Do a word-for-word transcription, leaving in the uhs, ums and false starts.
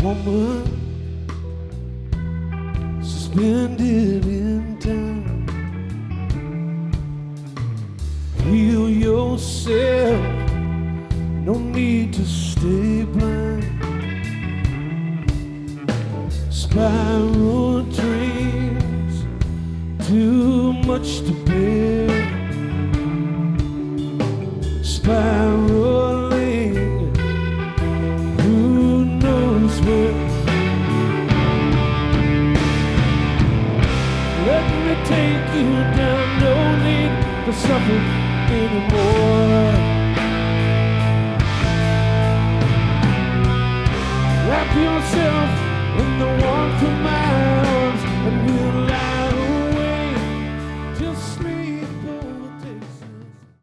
woman suspended in time. Heal yourself, no need to stay blind. Spiral dreams, too much to bear. Spiraling, who knows where? Let me take you down, no need to suffer anymore.